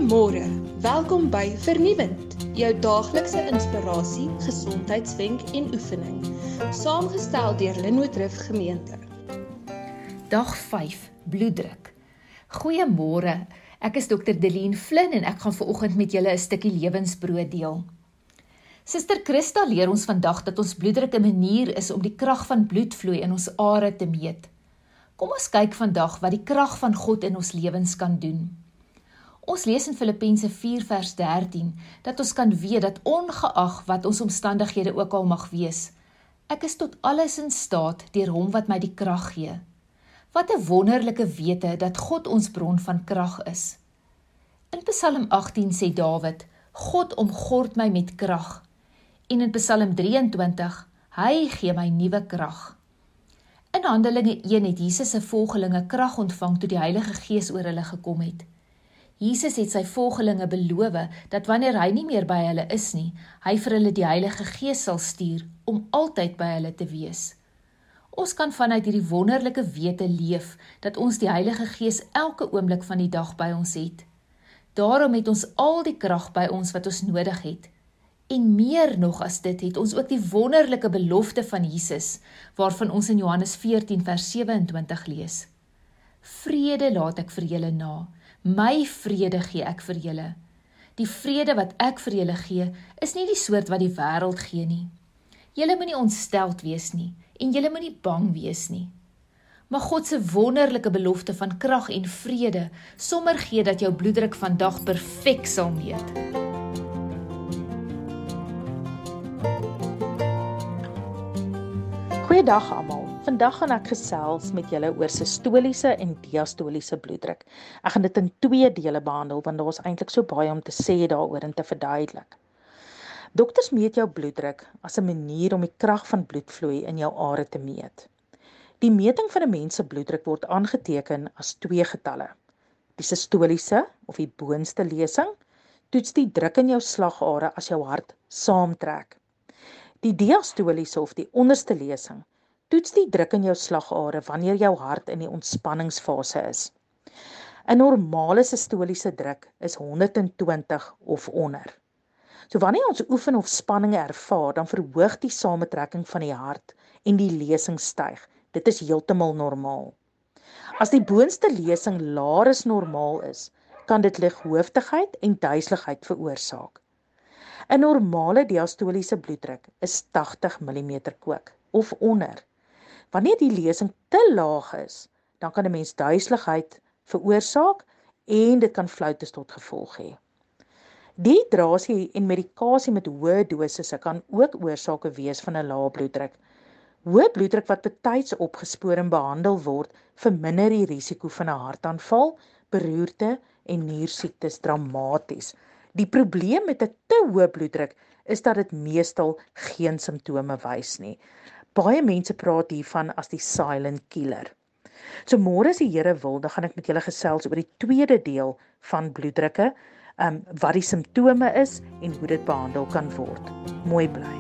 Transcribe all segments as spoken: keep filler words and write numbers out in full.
Goeiemôre, welkom by Vernuwend, jou daaglikse inspirasie, gesondheidswenk en oefening, saamgestel deur Linwood Gemeente. Dag vyf, bloeddruk. Goeiemôre, ek is dokter Delien Flynn en ek gaan vanoggend met julle 'n stukkie lewensbrood deel. Suster Christa leer ons vandag dat ons bloeddruk 'n manier is om die krag van bloedvloei in ons are te meet. Kom ons kyk vandag wat die krag van God in ons lewens kan doen. Ons lees in Filippense vier vers dertien, dat ons kan weet dat ongeag wat ons omstandighede ook al mag wees, ek is tot alles in staat deur hom wat my die krag gee. Wat 'n wonderlike wete dat God ons bron van krag is. In Psalm agttien sê Dawid, God omgord my met krag. En in Psalm drieëntwintig, hy gee my nuwe krag. In Handelinge een het Jesus se volgelinge krag ontvang toe die Heilige Gees oor hulle gekom het. Jesus het sy volgelinge beloof dat wanneer hy nie meer by hulle is nie, hy vir hulle die Heilige Gees sal stuur om altyd by hulle te wees. Ons kan vanuit hierdie wonderlike wete leef dat ons die Heilige Gees elke oomblik van die dag by ons het. Daarom het ons al die krag by ons wat ons nodig het. En meer nog as dit het ons ook die wonderlike belofte van Jesus, waarvan ons in Johannes veertien vers sewe-en-twintig lees. Vrede laat ek vir julle na, my vrede gee ek vir julle. Die vrede wat ek vir julle gee, is nie die soort wat die wêreld gee nie. Julle moenie ontsteld wees nie, en julle moenie bang wees nie. Maar God se wonderlike belofte van krag en vrede, sommer gee dat jou bloeddruk vandag perfek sal meet. Goeiedag almal. Vandag gaan ek gesels met julle oor sistoliese en diastoliese bloeddruk. Ek gaan dit in twee dele behandel, want daar is eintlik so baie om te sê daaroor en te verduidelik. Dokters meet jou bloeddruk as 'n manier om die krag van bloedvloei in jou are te meet. Die meting van 'n mens se bloeddruk word aangeteken as twee getalle. Die sistoliese of die boonste lesing toets die druk in jou slagare as jou hart saamtrek. Die diastoliese of die onderste lesing toets die druk in jou slagare wanneer jou hart in die ontspanningsfase is. 'n Normale sistoliese druk is honderdtwintig of onder. So wanneer ons oefen of spanninge ervaar, dan verhoog die samentrekking van die hart en die lesing styg. Dit is heeltemal normaal. As die boonste lesing laer as normaal is, kan dit lighoofdigheid en duiseligheid veroorsaak. 'n Normale diastoliese bloeddruk is tagtig millimeter kook of onder. Wanneer die lesing te laag is, dan kan 'n mens duiseligheid veroorsaak en dit kan floutes tot gevolg hê. Dehydrasie en medikasie met hoë dosisse kan ook oorsake wees van 'n lae bloeddruk. Hoë bloeddruk wat betyds opgespoor en behandel word, verminder die risiko van 'n hartaanval, beroerte en niersiektes dramaties. Die probleem met 'n te hoë bloeddruk is dat dit meestal geen simptome wys nie. Baie mense praat hiervan as die silent killer. So môre as die Here wil, dan gaan ek met julle gesels oor die tweede deel van bloeddrukke, um, wat die simptome is en hoe dit behandel kan word. Mooi bly.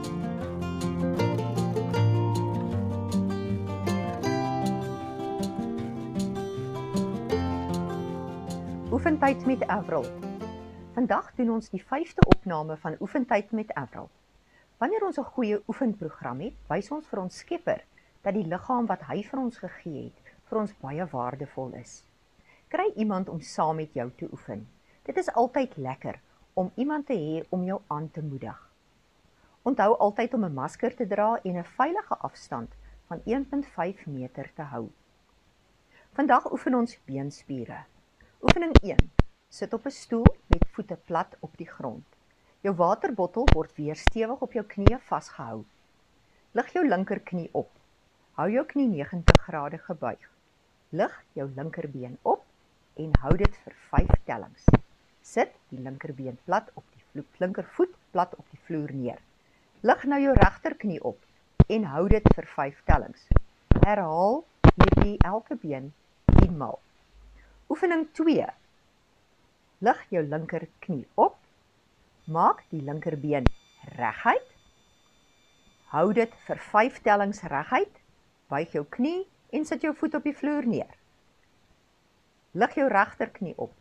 Oefentyd met Avril. Vandag doen ons die vyfde opname van Oefentyd met Avril. Wanneer ons 'n goeie oefenprogram het, wys ons vir ons Skepper dat die liggaam wat hy vir ons gegee het, vir ons baie waardevol is. Kry iemand om saam met jou te oefen. Dit is altyd lekker om iemand te hê om jou aan te moedig. Onthou altyd om 'n masker te dra en 'n veilige afstand van een komma vyf meter te hou. Vandag oefen ons beenspiere. Oefening een. Sit op 'n stoel met voete plat op die grond. Jou waterbottel word weer stewig op jou knieë vasgehou. Lig jou linkerknie op. Hou jou knie negentig grade gebuig. Lig jou linkerbeen op en hou dit vir vyf tellings. Sit die linkerbeen plat op die vloer, linkervoet plat op die vloer neer. Lig nou jou regterknie op en hou dit vir vyf tellings. Herhaal hierdie elke been tien maal. Oefening twee. Lig jou linkerknie op. Maak die linkerbeen reguit. Hou dit vir vyf tellings reguit. Buig jou knie en sit jou voet op die vloer neer. Lig jou regterknie op.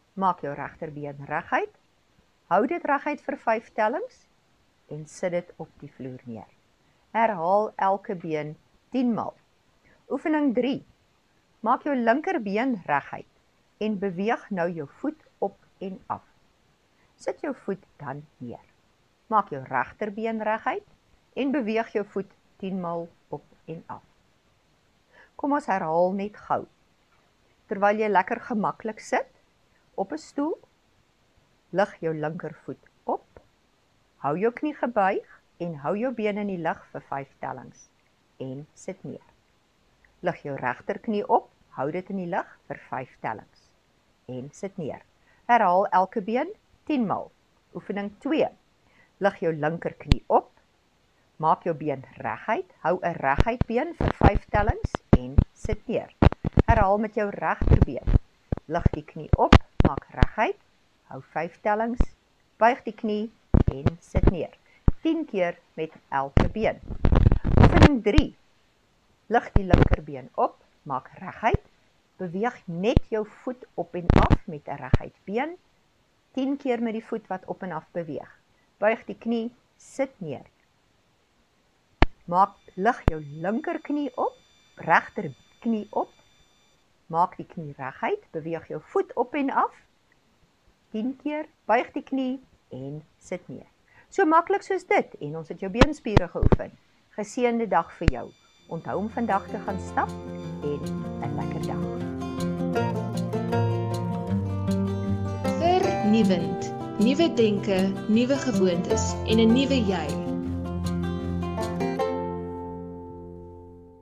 Maak jou regterbeen reguit. Hou dit reguit vir vyf tellings en sit dit op die vloer neer. Herhaal elke been tien maal. Oefening drie. Maak jou linkerbeen reguit en beweeg nou jou voet op en af. Sit jou voet dan neer. Maak jou regterbeen reguit en beweeg jou voet tien maal op en af. Kom ons herhaal net gou. Terwyl jy lekker gemaklik sit op 'n stoel, lig jou linkervoet op, hou jou knie gebuig en hou jou been in die lug vir vyf tellings en sit neer. Lig jou regterknie op, hou dit in die lug vir vyf tellings en sit neer. Herhaal elke been tien maal. Oefening twee. Lig jou linkerknie op, maak jou been reguit, hou 'n reguit been vir vyf tellings en sit neer. Herhaal met jou regterbeen. Lig die knie op, maak reguit, hou vyf tellings, buig die knie en sit neer. tien keer met elke been. Oefening drie. Lig die linkerbeen op, maak reguit, beweeg net jou voet op en af met 'n reguit been, tien keer met die voet wat op en af beweeg. Buig die knie, sit neer. Maak lig jou linkerknie op, regterknie op, maak die knie reguit, beweeg jou voet op en af, tien keer, buig die knie en sit neer. So maklik soos dit en ons het jou beenspiere geoefen. Geseënde dag vir jou. Onthou om vandag te gaan stap en 'n lekker dag. Vernuwend. Nuwe denke, nuwe gewoontes en 'n nuwe jy.